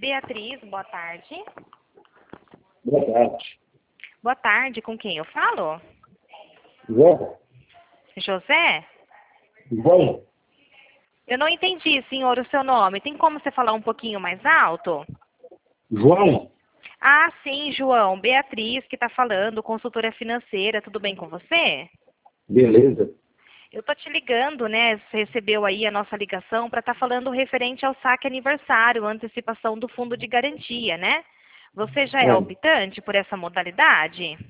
Beatriz, boa tarde. Boa tarde. Boa tarde, com quem eu falo? João? José? João? Eu não entendi, senhor, o seu nome. Tem como você falar um pouquinho mais alto? João? Ah, sim, João. Beatriz que está falando, consultora financeira. Tudo bem com você? Beleza. Eu tô te ligando, né? Você recebeu aí a nossa ligação para estar falando referente ao saque aniversário, antecipação do fundo de garantia, né? Você já é optante por essa modalidade?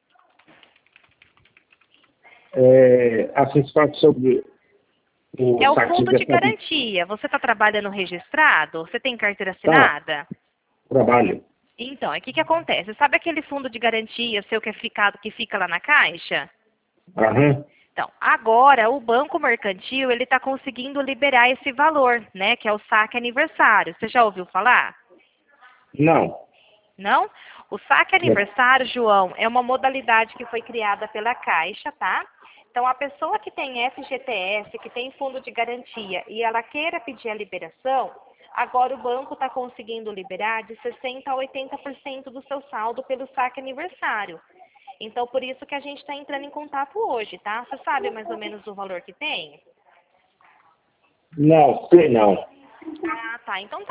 Assessorar sobre o É o saque fundo de de garantia. Você está trabalhando registrado? Você tem carteira assinada? trabalho. Então, o que acontece? Sabe aquele fundo de garantia seu que fica lá na Caixa? Aham. Então, agora o Banco Mercantil ele está conseguindo liberar esse valor, né? Que é o saque aniversário. Você já ouviu falar? Não. Não? O saque aniversário, João, é uma modalidade que foi criada pela Caixa, tá? Então, a pessoa que tem FGTS, que tem fundo de garantia e ela queira pedir a liberação, agora o banco está conseguindo liberar de 60% a 80% do seu saldo pelo saque aniversário. Então, por isso que a gente está entrando em contato hoje, tá? Você sabe mais ou menos o valor que tem? Não, sei não. Ah, tá. Então